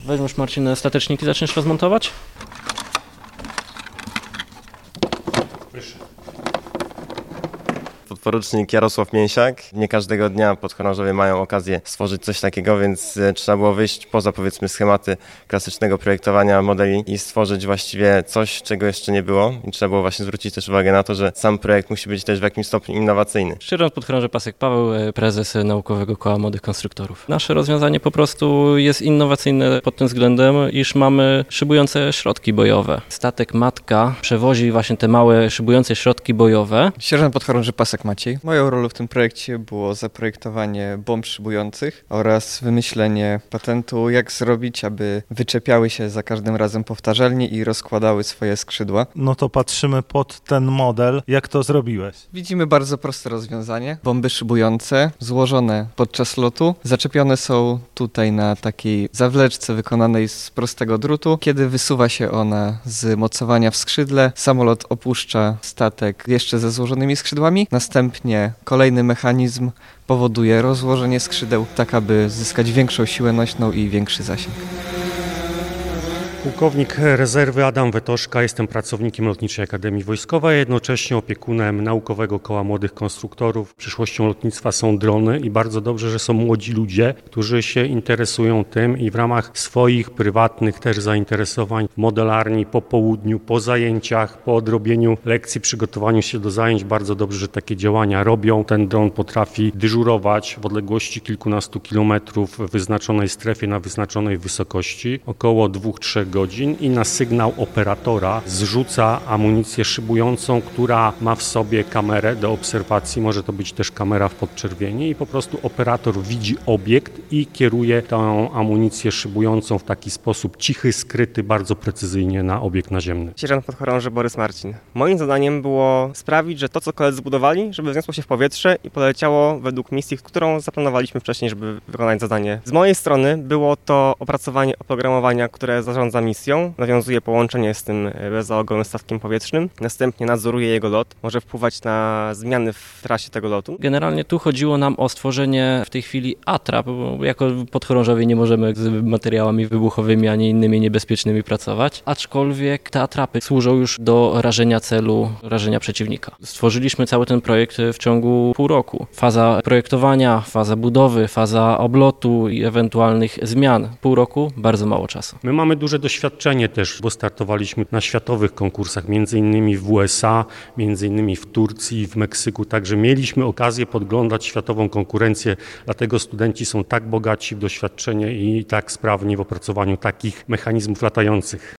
Weźmiesz, Marcin, stateczniki, zaczniesz rozmontować? Proszę. Podporucznik Jarosław Mięsiak. Nie każdego dnia podchorążowie mają okazję stworzyć coś takiego, więc trzeba było wyjść poza, powiedzmy, schematy klasycznego projektowania modeli i stworzyć właściwie coś, czego jeszcze nie było. I trzeba było właśnie zwrócić też uwagę na to, że sam projekt musi być też w jakimś stopniu innowacyjny. Szczerząc, podchorąży Pasek Paweł, prezes Naukowego Koła Młodych Konstruktorów. Nasze rozwiązanie po prostu jest innowacyjne pod tym względem, iż mamy szybujące środki bojowe. Statek Matka przewozi właśnie te małe szybujące środki bojowe. Sierżant podchorąży Pasek Maciej. Moją rolą w tym projekcie było zaprojektowanie bomb szybujących oraz wymyślenie patentu, jak zrobić, aby wyczepiały się za każdym razem powtarzalnie i rozkładały swoje skrzydła. No to patrzymy pod ten model. Jak to zrobiłeś? Widzimy bardzo proste rozwiązanie. Bomby szybujące złożone podczas lotu, zaczepione są tutaj na takiej zawleczce wykonanej z prostego drutu. Kiedy wysuwa się ona z mocowania w skrzydle, samolot opuszcza statek jeszcze ze złożonymi skrzydłami. Następnie kolejny mechanizm powoduje rozłożenie skrzydeł, tak aby zyskać większą siłę nośną i większy zasięg. Pułkownik rezerwy Adam Wetoszka, jestem pracownikiem Lotniczej Akademii Wojskowej, a jednocześnie opiekunem Naukowego Koła Młodych Konstruktorów. Przyszłością lotnictwa są drony i bardzo dobrze, że są młodzi ludzie, którzy się interesują tym i w ramach swoich prywatnych też zainteresowań w modelarni, po południu, po zajęciach, po odrobieniu lekcji, przygotowaniu się do zajęć, bardzo dobrze, że takie działania robią. Ten dron potrafi dyżurować w odległości kilkunastu kilometrów w wyznaczonej strefie, na wyznaczonej wysokości, około 2-3 godzin i na sygnał operatora zrzuca amunicję szybującą, która ma w sobie kamerę do obserwacji, może to być też kamera w podczerwieni i po prostu operator widzi obiekt i kieruje tą amunicję szybującą w taki sposób cichy, skryty, bardzo precyzyjnie na obiekt naziemny. Sierżant podchorąży Borys Marcin. Moim zadaniem było sprawić, że to, co koledzy zbudowali, żeby wzniosło się w powietrze i poleciało według misji, którą zaplanowaliśmy wcześniej, żeby wykonać zadanie. Z mojej strony było to opracowanie oprogramowania, które zarządza misją, nawiązuje połączenie z tym bezzałogowym statkiem powietrznym, następnie nadzoruje jego lot, może wpływać na zmiany w trasie tego lotu. Generalnie tu chodziło nam o stworzenie w tej chwili atrap, bo jako podchorążowie nie możemy z materiałami wybuchowymi ani innymi niebezpiecznymi pracować, aczkolwiek te atrapy służą już do rażenia celu, rażenia przeciwnika. Stworzyliśmy cały ten projekt w ciągu pół roku. Faza projektowania, faza budowy, faza oblotu i ewentualnych zmian. Pół roku, bardzo mało czasu. My mamy duże doświadczenie też, bo startowaliśmy na światowych konkursach, między innymi w USA, między innymi w Turcji, w Meksyku, także mieliśmy okazję podglądać światową konkurencję, dlatego studenci są tak bogaci w doświadczenie i tak sprawni w opracowaniu takich mechanizmów latających.